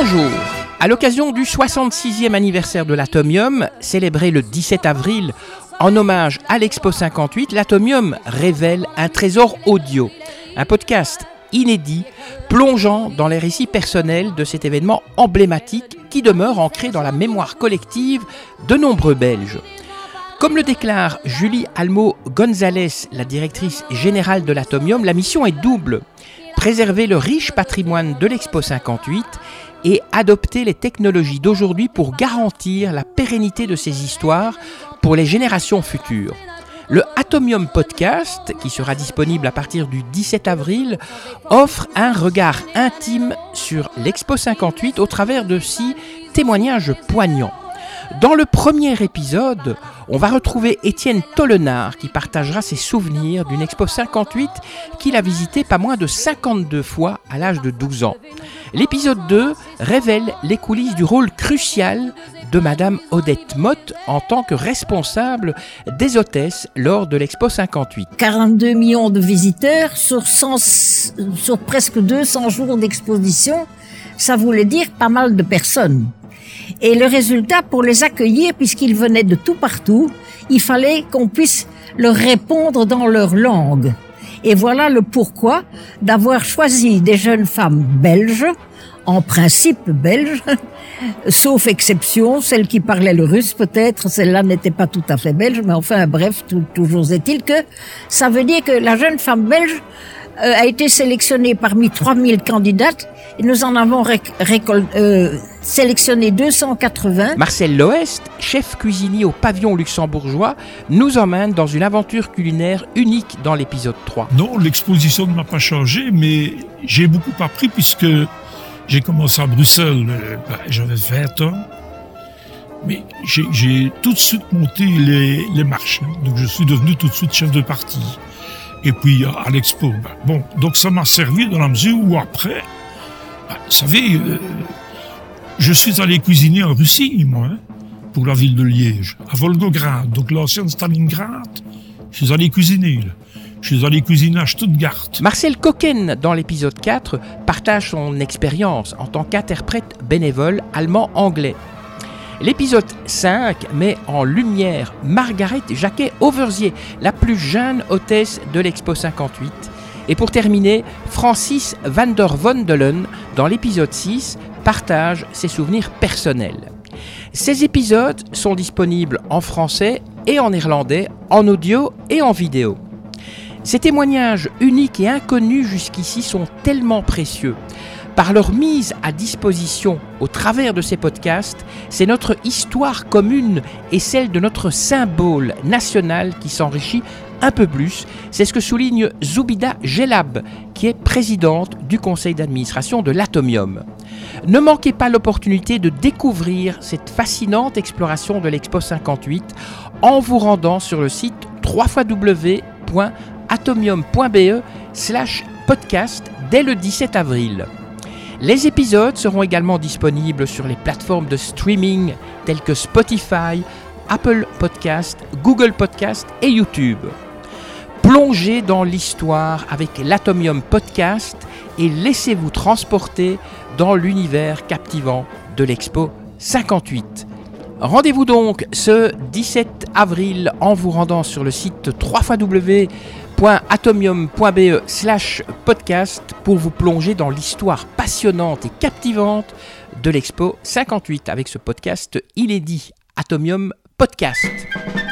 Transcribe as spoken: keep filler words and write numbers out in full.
Bonjour. À l'occasion du soixante-sixième anniversaire de l'Atomium, célébré le dix-sept avril en hommage à l'Expo cinquante-huit, l'Atomium révèle un trésor audio, un podcast inédit plongeant dans les récits personnels de cet événement emblématique qui demeure ancré dans la mémoire collective de nombreux Belges. Comme le déclare Julie Almo-Gonzalez, la directrice générale de l'Atomium, la mission est double. Préserver le riche patrimoine de l'Expo cinquante-huit et adopter les technologies d'aujourd'hui pour garantir la pérennité de ces histoires pour les générations futures. Le Atomium Podcast, qui sera disponible à partir du dix-sept avril, offre un regard intime sur l'Expo cinquante-huit au travers de six témoignages poignants. Dans le premier épisode, on va retrouver Étienne Tollenard qui partagera ses souvenirs d'une Expo cinquante-huit qu'il a visité pas moins de cinquante-deux fois à l'âge de douze ans. L'épisode deux révèle les coulisses du rôle crucial de Madame Odette Motte en tant que responsable des hôtesses lors de l'Expo cinquante-huit. quarante-deux millions de visiteurs sur, cent, sur presque deux cents jours d'exposition, ça voulait dire pas mal de personnes. Et le résultat, pour les accueillir, puisqu'ils venaient de tout partout, il fallait qu'on puisse leur répondre dans leur langue. Et voilà le pourquoi d'avoir choisi des jeunes femmes belges, en principe belges, sauf exception, celle qui parlait le russe peut-être, celle-là n'était pas tout à fait belge, mais enfin bref, tout, toujours est-il que ça veut dire que la jeune femme belge euh, a été sélectionnée parmi trois mille candidates et nous en avons réc- récol- euh, sélectionné deux cent quatre-vingts. Marcel Loest, chef cuisinier au pavillon luxembourgeois, nous emmène dans une aventure culinaire unique dans l'épisode trois. Non, l'exposition ne m'a pas changé, mais j'ai beaucoup appris puisque j'ai commencé à Bruxelles, euh, ben, j'avais vingt ans, mais j'ai, j'ai tout de suite monté les, les marches, hein. Donc je suis devenu tout de suite chef de parti. Et puis à, à l'expo, ben, bon, donc ça m'a servi dans la mesure où après, ben, vous savez, euh, je suis allé cuisiner en Russie, moi, hein, pour la ville de Liège, à Volgograd, donc l'ancienne Stalingrad, je suis allé cuisiner, là. Je suis allé cuisiner à Stuttgart. Marcel Cocken, dans l'épisode quatre, partage son expérience en tant qu'interprète bénévole allemand-anglais. L'épisode cinq met en lumière Margaret Jacquet-Overzier, la plus jeune hôtesse de l'Expo cinquante-huit. Et pour terminer, Francis van der Vondelen, dans l'épisode six, partage ses souvenirs personnels. Ces épisodes sont disponibles en français et en néerlandais, en audio et en vidéo. Ces témoignages uniques et inconnus jusqu'ici sont tellement précieux. Par leur mise à disposition au travers de ces podcasts, c'est notre histoire commune et celle de notre symbole national qui s'enrichit un peu plus. C'est ce que souligne Zoubida Gelab, qui est présidente du conseil d'administration de l'Atomium. Ne manquez pas l'opportunité de découvrir cette fascinante exploration de l'Expo cinquante-huit en vous rendant sur le site w w w point atomium point b e slash podcast dès le dix-sept avril. Les épisodes seront également disponibles sur les plateformes de streaming telles que Spotify, Apple Podcast, Google Podcast et YouTube. Plongez dans l'histoire avec l'Atomium Podcast et laissez-vous transporter dans l'univers captivant de l'Expo cinquante-huit. Rendez-vous donc ce dix-sept avril en vous rendant sur le site w w w point atomium point b e slash podcast pour vous plonger dans l'histoire passionnante et captivante de l'Expo cinquante-huit avec ce podcast inédit Atomium Podcast.